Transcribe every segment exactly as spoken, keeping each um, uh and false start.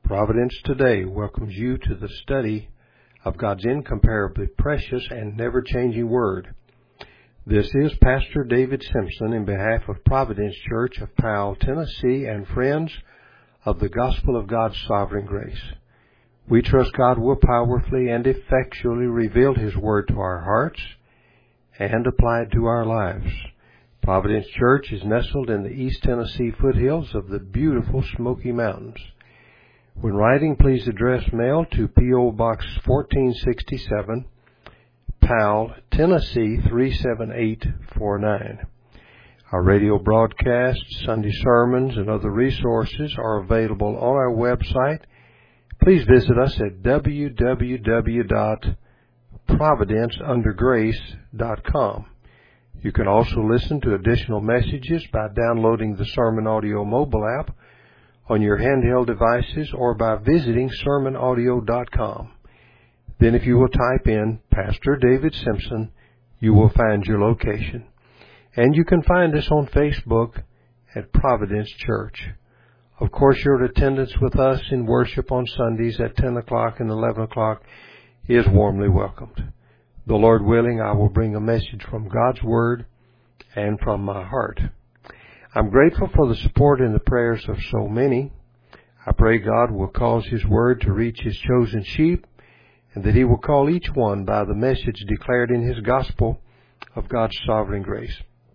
Providence Today welcomes you to the study of God's incomparably precious and never-changing Word. This is Pastor David Simpson in behalf of Providence Church of Powell, Tennessee, and friends of the Gospel of God's Sovereign Grace. We trust God will powerfully and effectually reveal His Word to our hearts and apply it to our lives. Providence Church is nestled in the East Tennessee foothills of the beautiful Smoky Mountains. When writing, please address mail to P O. Box fourteen sixty-seven, Powell, Tennessee three seven eight four nine. Our radio broadcasts, Sunday sermons, and other resources are available on our website. Please visit us at w w w dot providence under grace dot com. You can also listen to additional messages by downloading the Sermon Audio mobile app on your handheld devices or by visiting sermon audio dot com. Then if you will type in Pastor David Simpson, you will find your location. And you can find us on Facebook at Providence Church. Of course, your attendance with us in worship on Sundays at ten o'clock and eleven o'clock is warmly welcomed. The Lord willing, I will bring a message from God's Word and from my heart. I'm grateful for the support and the prayers of so many. I pray God will cause His Word to reach His chosen sheep, and that He will call each one by the message declared in His gospel of God's sovereign grace.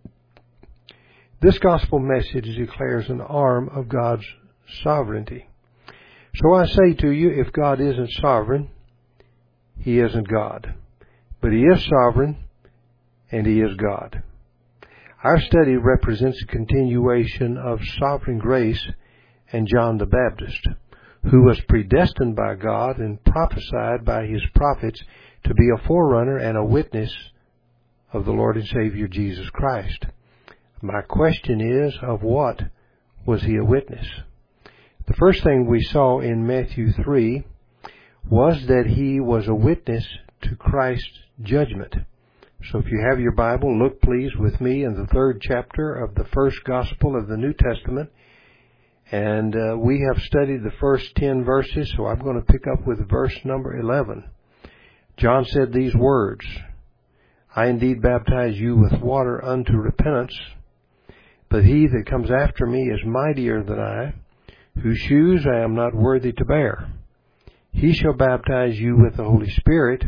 This gospel message declares an arm of God's sovereignty. So I say to you, if God isn't sovereign, He isn't God. But He is sovereign, and He is God. Our study represents a continuation of sovereign grace and John the Baptist, who was predestined by God and prophesied by His prophets to be a forerunner and a witness of the Lord and Savior Jesus Christ. My question is, of what was He a witness? The first thing we saw in Matthew three was that He was a witness to Christ's judgment. So if you have your Bible, look please with me in the third chapter of the first gospel of the New Testament. And uh, we have studied the first ten verses, so I'm going to pick up with verse number eleven. John said these words, I indeed baptize you with water unto repentance, but he that comes after me is mightier than I, whose shoes I am not worthy to bear. He shall baptize you with the Holy Spirit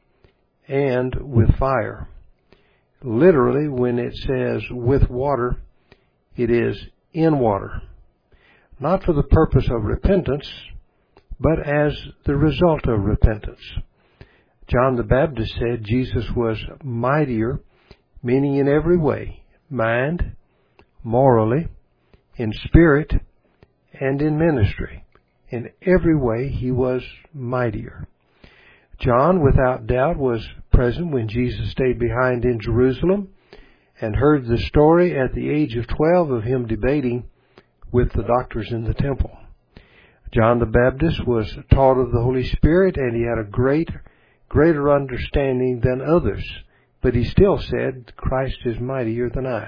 and with fire. Literally, when it says with water, it is in water. Not for the purpose of repentance, but as the result of repentance. John the Baptist said Jesus was mightier, meaning in every way, mind, morally, in spirit, and in ministry. In every way, He was mightier. John, without doubt, was present when Jesus stayed behind in Jerusalem and heard the story at the age of twelve of Him debating with the doctors in the temple. John the Baptist was taught of the Holy Spirit, and he had a great, greater understanding than others, but he still said, Christ is mightier than I.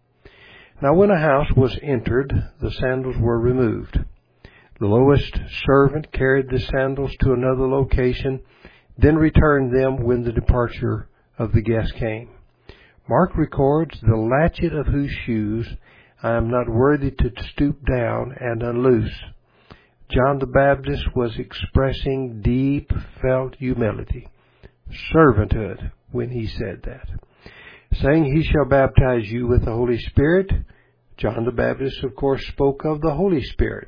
Now when a house was entered, the sandals were removed. The lowest servant carried the sandals to another location, then returned them when the departure of the guest came. Mark records, the latchet of whose shoes I am not worthy to stoop down and unloose. John the Baptist was expressing deep felt humility, servanthood, when he said that. Saying he shall baptize you with the Holy Spirit, John the Baptist, of course, spoke of the Holy Spirit.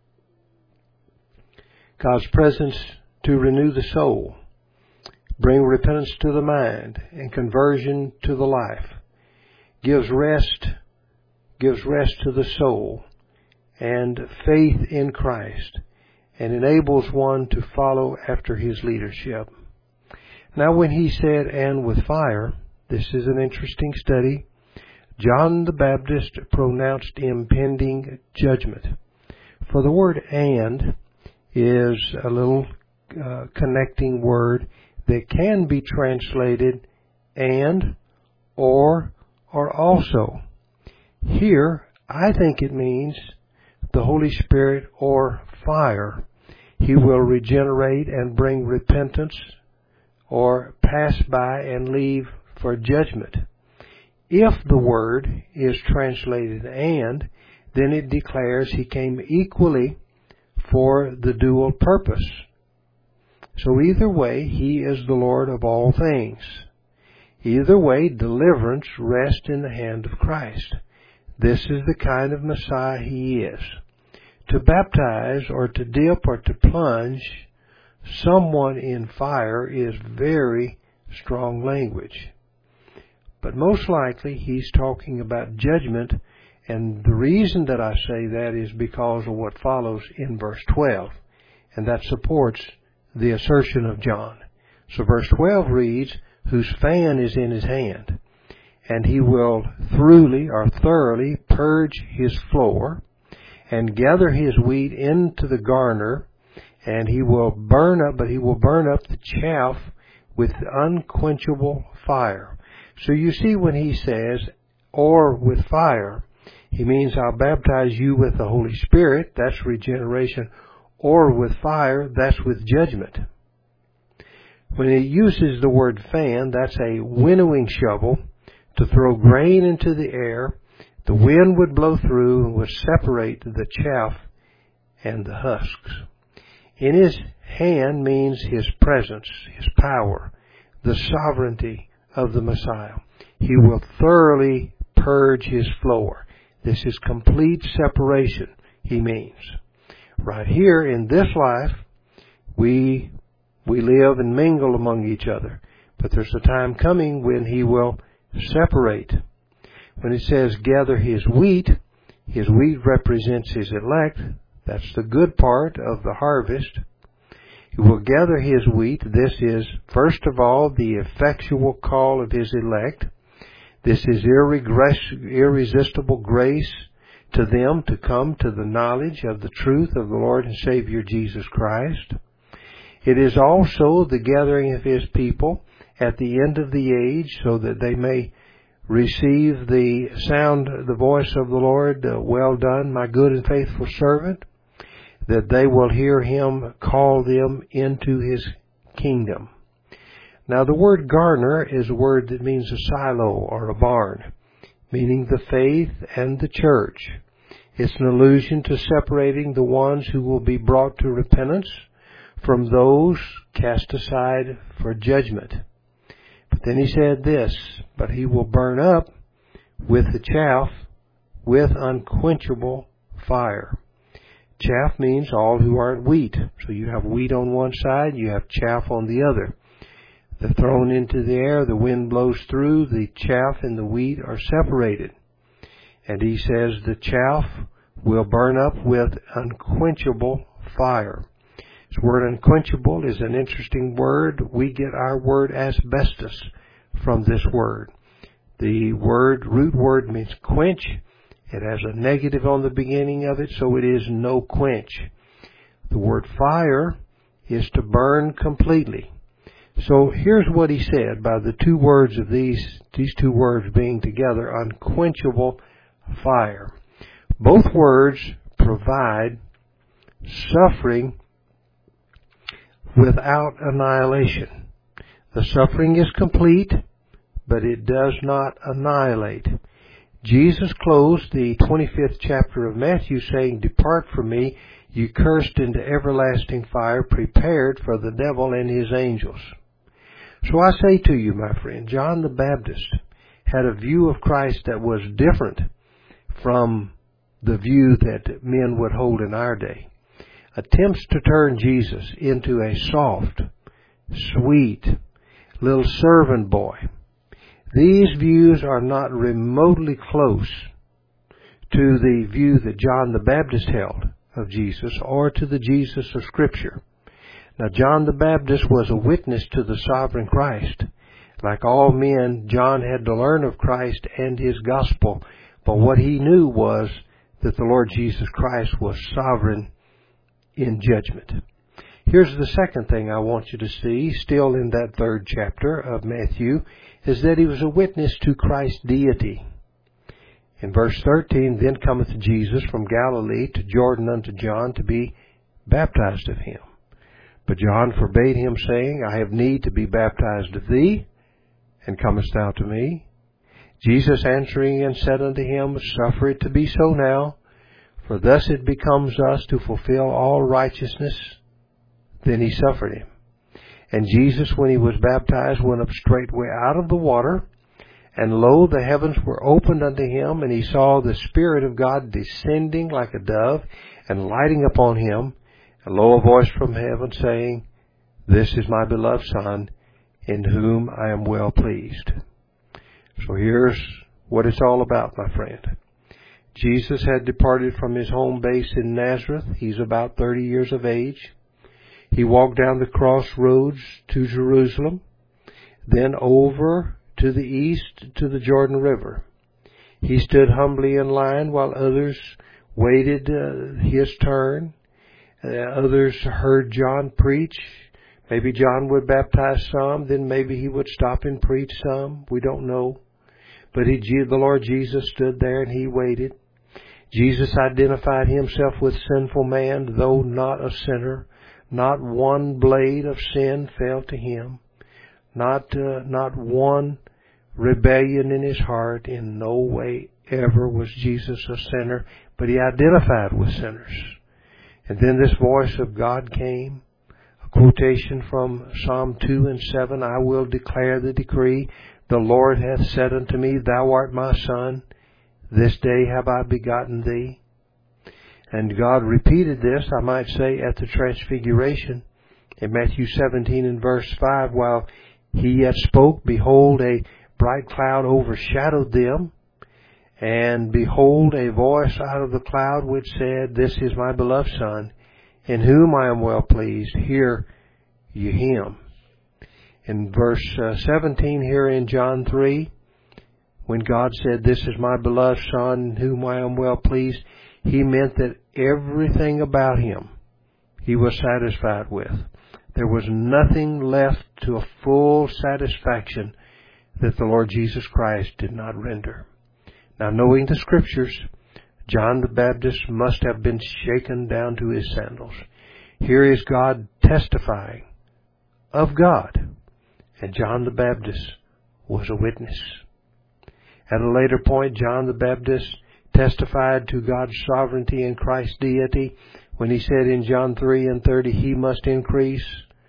God's presence to renew the soul, bring repentance to the mind, and conversion to the life, gives rest, gives rest to the soul, and faith in Christ, and enables one to follow after His leadership. Now when He said, and with fire, this is an interesting study. John the Baptist pronounced impending judgment. For the word and is a little uh, connecting word that can be translated and, or, or also. Here, I think it means the Holy Spirit or fire. He will regenerate and bring repentance, or pass by and leave for judgment. If the word is translated and, then it declares he came equally for the dual purpose. So either way, he is the Lord of all things. Either way, deliverance rests in the hand of Christ. This is the kind of Messiah he is. To baptize or to dip or to plunge someone in fire is very strong language. But most likely he's talking about judgment, and the reason that I say that is because of what follows in verse twelve, and that supports the assertion of John. So verse twelve reads, whose fan is in his hand, and he will thoroughly or thoroughly purge his floor, and gather his wheat into the garner, and he will burn up, but he will burn up the chaff with unquenchable fire. So you see, when he says, or with fire, he means I'll baptize you with the Holy Spirit, that's regeneration, or with fire, that's with judgment. When he uses the word fan, that's a winnowing shovel to throw grain into the air. The wind would blow through and would separate the chaff and the husks. In his hand means his presence, his power, the sovereignty of the Messiah. He will thoroughly purge his floor. This is complete separation, he means. Right here in this life, we we live and mingle among each other. But there's a time coming when he will separate. When it says gather his wheat, his wheat represents his elect. That's the good part of the harvest. He will gather his wheat. This is, first of all, the effectual call of his elect. This is irresistible grace to them to come to the knowledge of the truth of the Lord and Savior Jesus Christ. It is also the gathering of his people at the end of the age, so that they may receive the sound, the voice of the Lord, uh, well done, my good and faithful servant, that they will hear him call them into his kingdom. Now the word garner is a word that means a silo or a barn, meaning the faith and the church. It's an allusion to separating the ones who will be brought to repentance from those cast aside for judgment. But then he said this, but he will burn up with the chaff with unquenchable fire. Chaff means all who aren't wheat. So you have wheat on one side, you have chaff on the other. They're thrown into the air, the wind blows through, the chaff and the wheat are separated. And he says the chaff will burn up with unquenchable fire. This word unquenchable is an interesting word. We get our word asbestos from this word. The word, root word, means quench. It has a negative on the beginning of it, so it is no quench. The word fire is to burn completely. So here's what he said by the two words of these, these two words being together, unquenchable fire. Both words provide suffering without annihilation. The suffering is complete, but it does not annihilate. Jesus closed the twenty-fifth chapter of Matthew saying, "Depart from me, you cursed, into everlasting fire, prepared for the devil and his angels." So I say to you, my friend, John the Baptist had a view of Christ that was different from the view that men would hold in our day. Attempts to turn Jesus into a soft, sweet, little servant boy. These views are not remotely close to the view that John the Baptist held of Jesus or to the Jesus of Scripture. Now, John the Baptist was a witness to the sovereign Christ. Like all men, John had to learn of Christ and his gospel, but what he knew was that the Lord Jesus Christ was sovereign in judgment. Here's the second thing I want you to see, still in that third chapter of Matthew, is that he was a witness to Christ's deity. In verse thirteen, "Then cometh Jesus from Galilee to Jordan unto John to be baptized of him." But John forbade him, saying, I have need to be baptized of thee, and comest thou to me? Jesus answering and said unto him, Suffer it to be so now, for thus it becomes us to fulfill all righteousness. Then he suffered him. And Jesus, when he was baptized, went up straightway out of the water. And lo, the heavens were opened unto him, and he saw the Spirit of God descending like a dove, and lighting upon him. And lo, a voice from heaven saying, This is my beloved Son, in whom I am well pleased. So here's what it's all about, my friend. Jesus had departed from his home base in Nazareth. He's about thirty years of age. He walked down the crossroads to Jerusalem, then over to the east to the Jordan River. He stood humbly in line while others waited uh, his turn. Uh, others heard John preach. Maybe John would baptize some, then maybe he would stop and preach some. We don't know. But he, the Lord Jesus stood there and he waited. Jesus identified himself with sinful man, though not a sinner. Not one blade of sin fell to him. Not, uh, not one rebellion in his heart. In no way ever was Jesus a sinner, but he identified with sinners. And then this voice of God came. A quotation from Psalm two and seven, I will declare the decree. The Lord hath said unto me, Thou art my Son. This day have I begotten thee. And God repeated this, I might say, at the Transfiguration. In Matthew seventeen and verse five, while he yet spoke, behold, a bright cloud overshadowed them. And behold, a voice out of the cloud which said, This is my beloved Son, in whom I am well pleased. Hear ye him. In verse uh, seventeen here in John three, when God said, This is my beloved Son, in whom I am well pleased, he meant that everything about him he was satisfied with. There was nothing left to a full satisfaction that the Lord Jesus Christ did not render. Now, knowing the Scriptures, John the Baptist must have been shaken down to his sandals. Here is God testifying of God, and John the Baptist was a witness. At a later point, John the Baptist testified to God's sovereignty and Christ's deity when he said in John three and thirty, He must increase,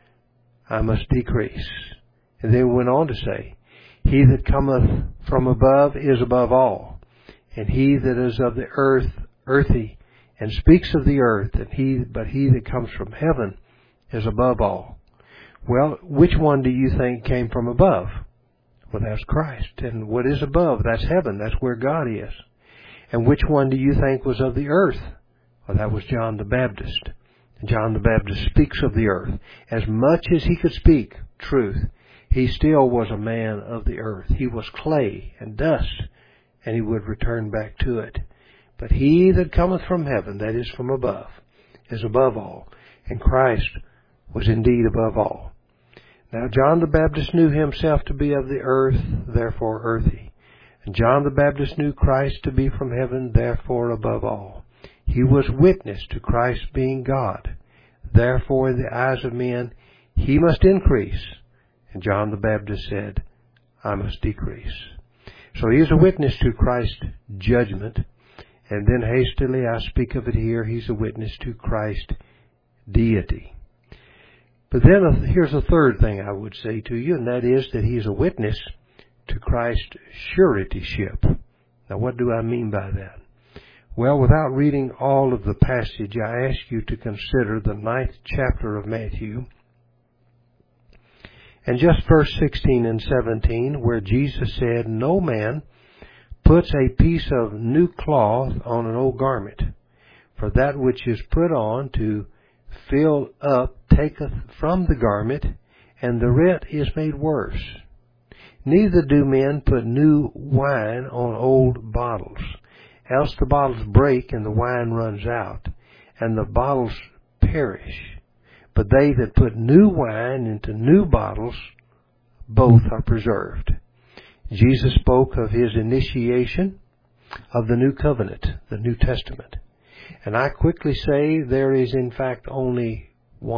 I must decrease. And then went on to say, He that cometh from above is above all, and he that is of the earth, earthy, and speaks of the earth, and he, but he that comes from heaven is above all. Well, which one do you think came from above? Well, that's Christ. And what is above? That's heaven. That's where God is. And which one do you think was of the earth? Well, that was John the Baptist. And John the Baptist speaks of the earth. As much as he could speak truth, he still was a man of the earth. He was clay and dust, and he would return back to it. But he that cometh from heaven, that is from above, is above all. And Christ was indeed above all. Now John the Baptist knew himself to be of the earth, therefore earthy. And John the Baptist knew Christ to be from heaven, therefore above all. He was witness to Christ being God. Therefore in the eyes of men, he must increase. And John the Baptist said, I must decrease. So he is a witness to Christ's judgment. And then hastily, I speak of it here, he's a witness to Christ's deity. But then here's a third thing I would say to you, and that is that he's a witness to Christ's suretyship. Now, what do I mean by that? Well, without reading all of the passage, I ask you to consider the ninth chapter of Matthew, and just verse sixteen and seventeen, where Jesus said, No man puts a piece of new cloth on an old garment, for that which is put on to fill up taketh from the garment, and the rent is made worse. Neither do men put new wine on old bottles, else the bottles break and the wine runs out, and the bottles perish. But they that put new wine into new bottles, both are preserved. Jesus spoke of his initiation of the new covenant, the New Testament. And I quickly say there is in fact only one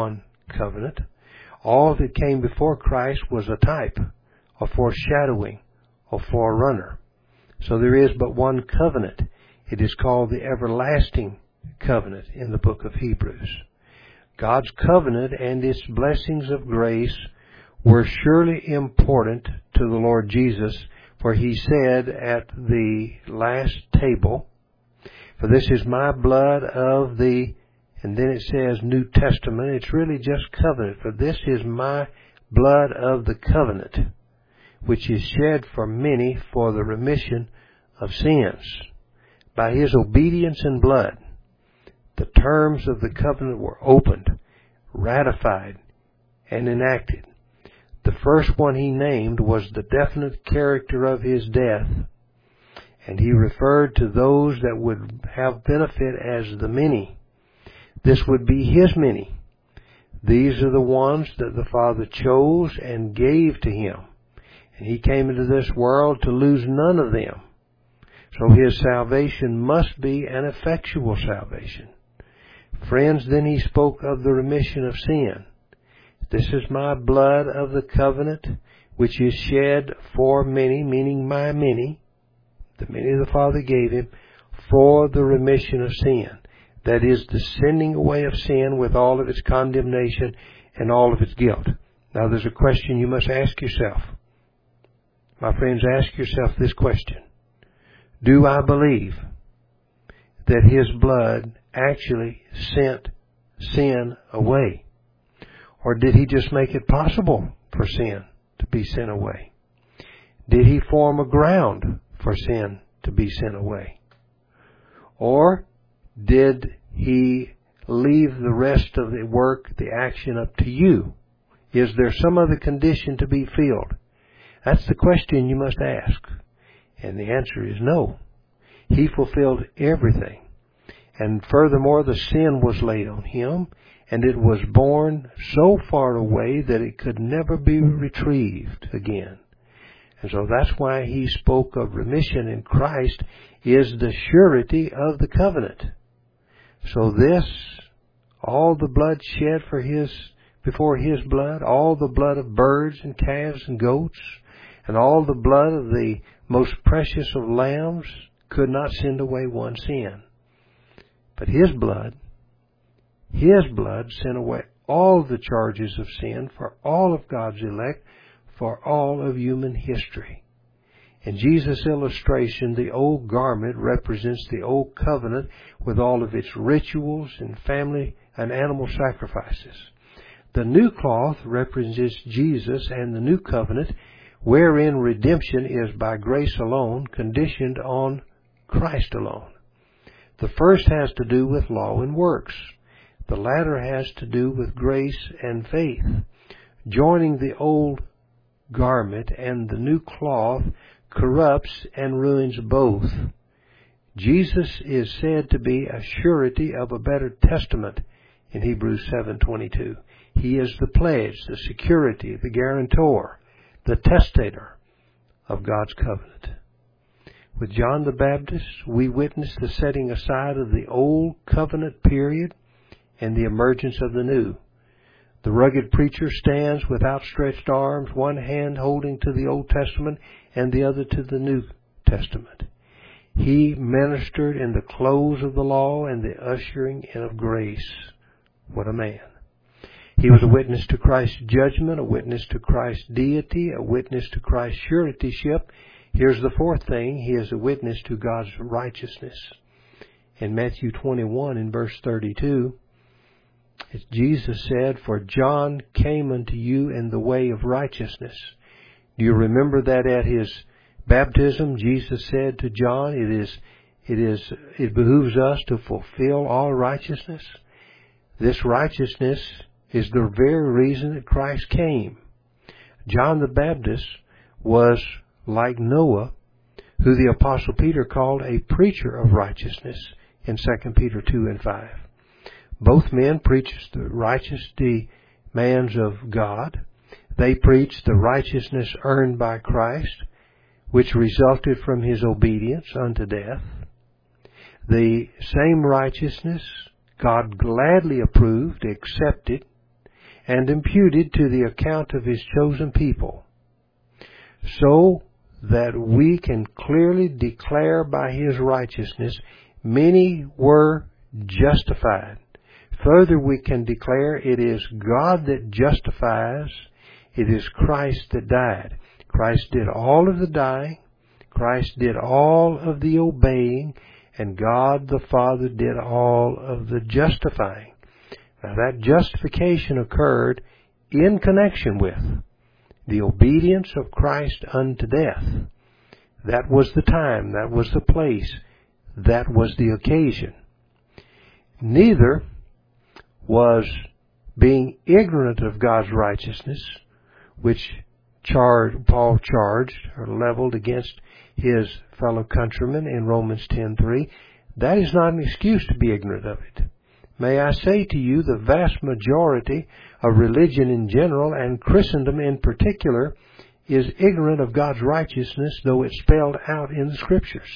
covenant. All that came before Christ was a type, a foreshadowing, a forerunner. So there is but one covenant. It is called the everlasting covenant in the book of Hebrews. God's covenant and its blessings of grace were surely important to the Lord Jesus, for He said at the last table, "For this is my blood of the," and then it says New Testament. It's really just covenant. "For this is my blood of the covenant, which is shed for many for the remission of sins." By His obedience and blood, the terms of the covenant were opened, ratified, and enacted. The first one He named was the definite character of His death, and He referred to those that would have benefit as the many. This would be His many. These are the ones that the Father chose and gave to Him, and He came into this world to lose none of them. So His salvation must be an effectual salvation. Friends, then He spoke of the remission of sin. "This is my blood of the covenant, which is shed for many," meaning my many, the many the Father gave Him, "for the remission of sin." That is, the sending away of sin with all of its condemnation and all of its guilt. Now there's a question you must ask yourself. My friends, ask yourself this question. Do I believe that His blood actually sent sin away? Or did He just make it possible for sin to be sent away? Did He form a ground for sin to be sent away? Or did He leave the rest of the work, the action, up to you? Is there some other condition to be filled? That's the question you must ask. And the answer is no. He fulfilled everything. And furthermore, the sin was laid on Him, and it was borne so far away that it could never be retrieved again. And so that's why He spoke of remission in Christ is the surety of the covenant. So this, all the blood shed for His, before His blood, all the blood of birds and calves and goats, and all the blood of the most precious of lambs could not send away one sin. But His blood, His blood sent away all the charges of sin for all of God's elect, for all of human history. In Jesus' illustration, the old garment represents the old covenant with all of its rituals and family and animal sacrifices. The new cloth represents Jesus and the new covenant, wherein redemption is by grace alone, conditioned on Christ alone. The first has to do with law and works. The latter has to do with grace and faith. Joining the old garment and the new cloth corrupts and ruins both. Jesus is said to be a surety of a better testament in Hebrews seven twenty-two. He is the pledge, the security, the guarantor, the testator of God's covenant. With John the Baptist, we witness the setting aside of the old covenant period and the emergence of the new. The rugged preacher stands with outstretched arms, one hand holding to the Old Testament and the other to the New Testament. He ministered in the close of the law and the ushering in of grace. What a man. He was a witness to Christ's judgment, a witness to Christ's deity, a witness to Christ's suretyship. Here's the fourth thing. He is a witness to God's righteousness. In Matthew twenty-one, in verse thirty-two, Jesus said, "For John came unto you in the way of righteousness." Do you remember that at His baptism, Jesus said to John, it is, it is, it behooves us to fulfill all righteousness. This righteousness is the very reason that Christ came. John the Baptist was like Noah, who the Apostle Peter called a preacher of righteousness in Second Peter two and five. Both men preached the righteous demands of God. They preached the righteousness earned by Christ, which resulted from His obedience unto death. The same righteousness God gladly approved, accepted, and imputed to the account of His chosen people, so that we can clearly declare by His righteousness many were justified. Further, we can declare it is God that justifies, it is Christ that died. Christ did all of the dying, Christ did all of the obeying, and God the Father did all of the justifying. Now that justification occurred in connection with the obedience of Christ unto death. That was the time, that was the place, that was the occasion. Neither was being ignorant of God's righteousness, which charged, Paul charged or leveled against his fellow countrymen in Romans ten three. That is not an excuse to be ignorant of it. May I say to you, the vast majority of religion in general and Christendom in particular is ignorant of God's righteousness, though it's spelled out in the Scriptures.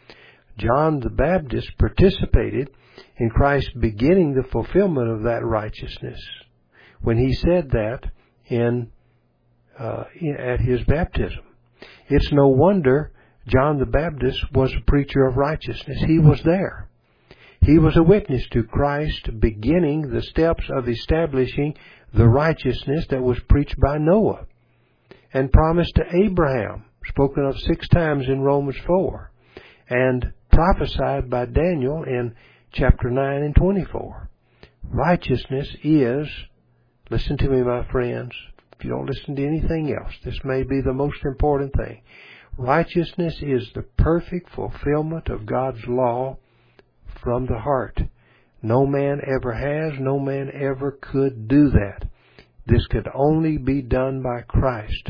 John the Baptist participated in Christ beginning the fulfillment of that righteousness when he said that in, uh, at his baptism. It's no wonder John the Baptist was a preacher of righteousness. He was there. He was a witness to Christ beginning the steps of establishing the righteousness that was preached by Noah and promised to Abraham, spoken of six times in Romans four, and prophesied by Daniel in chapter nine and twenty-four. Righteousness is, listen to me, my friends, if you don't listen to anything else, this may be the most important thing. Righteousness is the perfect fulfillment of God's law from the heart. No man ever has, no man ever could do that. This could only be done by Christ.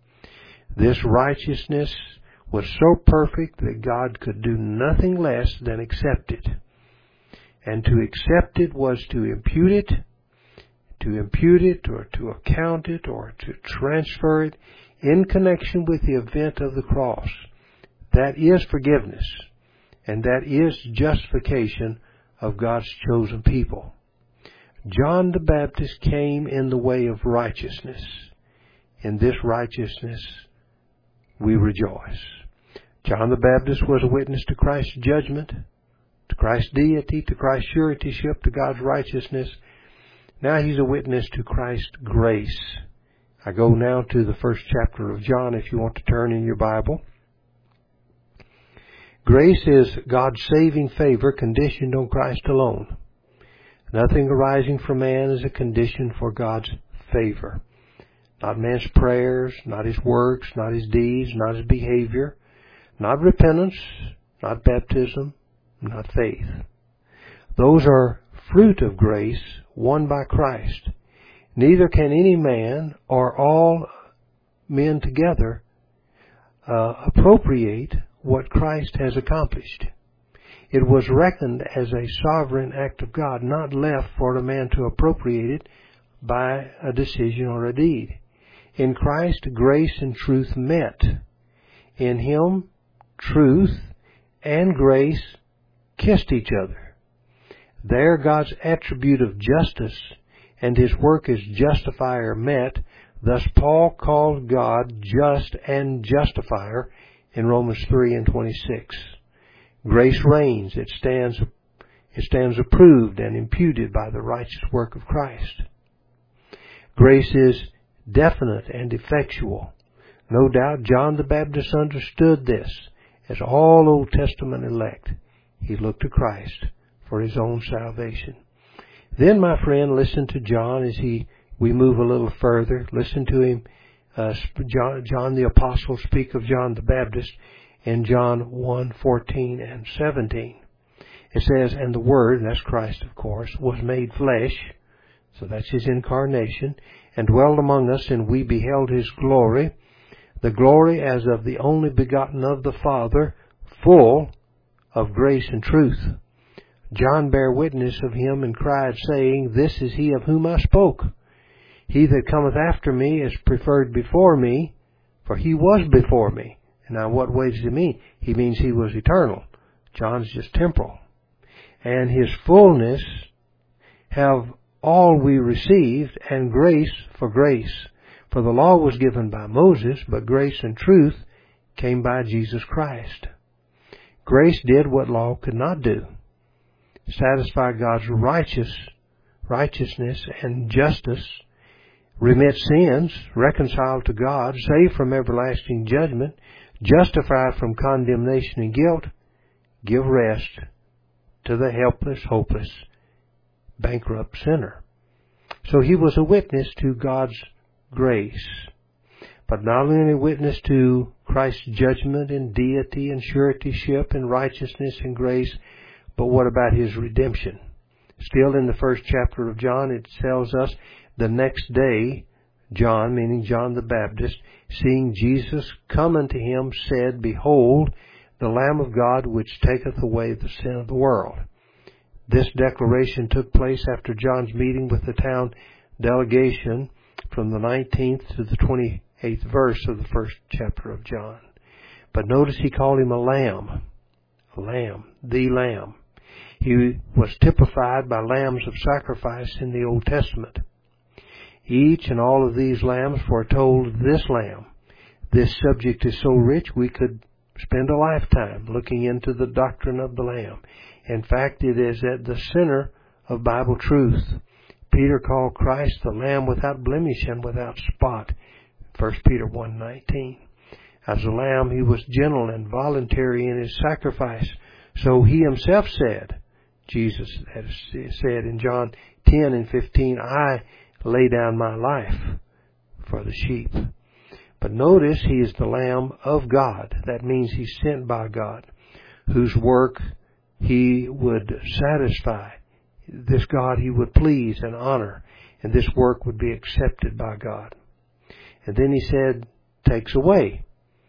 This righteousness was so perfect that God could do nothing less than accept it. And to accept it was to impute it, to impute it or to account it or to transfer it in connection with the event of the cross. That is forgiveness, and that is justification of God's chosen people. John the Baptist came in the way of righteousness. In this righteousness we rejoice. John the Baptist was a witness to Christ's judgment, to Christ's deity, to Christ's suretyship, to God's righteousness. Now he's a witness to Christ's grace. I go now to the first chapter of John if you want to turn in your Bible. Grace is God's saving favor conditioned on Christ alone. Nothing arising from man is a condition for God's favor. Not man's prayers, not his works, not his deeds, not his behavior, not repentance, not baptism, not faith. Those are fruit of grace won by Christ. Neither can any man or all men together uh, appropriate what Christ has accomplished. It was reckoned as a sovereign act of God, not left for a man to appropriate it by a decision or a deed. In Christ, grace and truth met. In Him, truth and grace kissed each other. There, God's attribute of justice and His work as justifier met. Thus, Paul called God just and justifier in Romans three and twenty-six. Grace reigns. It stands, it stands approved and imputed by the righteous work of Christ. Grace is definite and effectual. No doubt John the Baptist understood this. As all Old Testament elect, he looked to Christ for his own salvation. Then, my friend, listen to John as he we move a little further. Listen to him, uh, John, John the Apostle speak of John the Baptist in John one, fourteen and seventeen. It says, and the Word, that's Christ of course, was made flesh, so that's His incarnation, and dwelled among us, and we beheld His glory, the glory as of the only begotten of the Father, full of grace and truth. John bare witness of Him and cried, saying, This is He of whom I spoke. He that cometh after me is preferred before me, for He was before me. And now what way does He mean? He means He was eternal. John's just temporal. And His fullness have all we received, and grace for grace. For the law was given by Moses, but grace and truth came by Jesus Christ. Grace did what law could not do: satisfy God's righteous, righteousness and justice, remit sins, reconcile to God, save from everlasting judgment, justify from condemnation and guilt, give rest to the helpless, hopeless, bankrupt sinner. So he was a witness to God's grace, but not only a witness to Christ's judgment and deity and suretyship and righteousness and grace, but what about his redemption? Still in the first chapter of John, it tells us, the next day, John, meaning John the Baptist, seeing Jesus come unto him, said, Behold, the Lamb of God, which taketh away the sin of the world. This declaration took place after John's meeting with the town delegation from the nineteenth to the twenty-eighth verse of the first chapter of John. But notice he called him a lamb, a lamb, the lamb. He was typified by lambs of sacrifice in the Old Testament. Each and all of these lambs foretold this lamb. This subject is so rich we could spend a lifetime looking into the doctrine of the Lamb. In fact, it is at the center of Bible truth. Peter called Christ the Lamb without blemish and without spot, First Peter one nineteen. As a lamb, he was gentle and voluntary in his sacrifice. So he himself said, Jesus has said in John ten and fifteen, I lay down my life for the sheep. But notice he is the Lamb of God. That means he's sent by God, whose work he would satisfy. This God he would please and honor, and this work would be accepted by God. And then he said, takes away.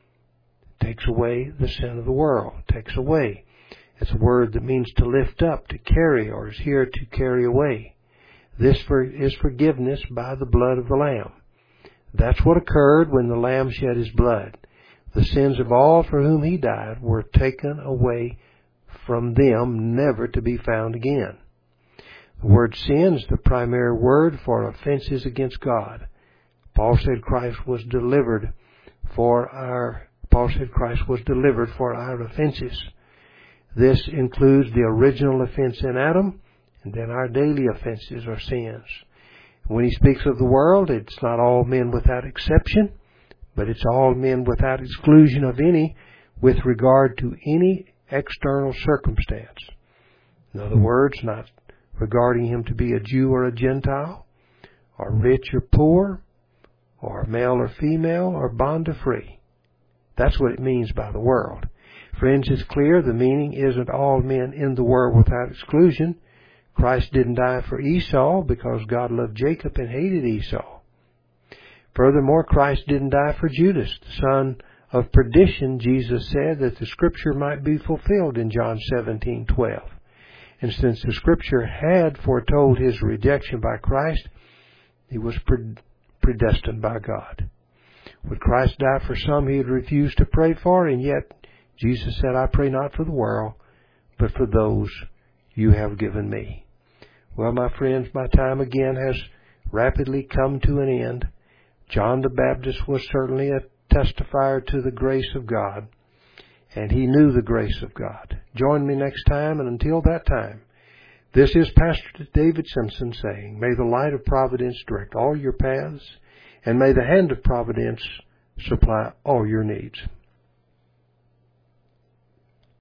Takes away the sin of the world. Takes away. It's a word that means to lift up, to carry, or is here to carry away. This for, is forgiveness by the blood of the Lamb. That's what occurred when the Lamb shed his blood. The sins of all for whom he died were taken away from them, never to be found again. The word sin is the primary word for offenses against God. Paul said Christ was delivered for our, Paul said Christ was delivered for our offenses. This includes the original offense in Adam, and then our daily offenses or sins. When he speaks of the world, it's not all men without exception, but it's all men without exclusion of any with regard to any external circumstance. In other words, not regarding him to be a Jew or a Gentile, or rich or poor, or male or female, or bond or free. That's what it means by the world. Friends, it's clear the meaning isn't all men in the world without exclusion. Christ didn't die for Esau because God loved Jacob and hated Esau. Furthermore, Christ didn't die for Judas, the son of perdition. Jesus said that the Scripture might be fulfilled in John seventeen twelve. And since the Scripture had foretold his rejection by Christ, he was predestined by God. Would Christ die for some he had refused to pray for? And yet Jesus said, I pray not for the world, but for those you have given me. Well, my friends, my time again has rapidly come to an end. John the Baptist was certainly a testifier to the grace of God, and he knew the grace of God. Join me next time, and until that time, this is Pastor David Simpson saying, may the light of providence direct all your paths, and may the hand of providence supply all your needs.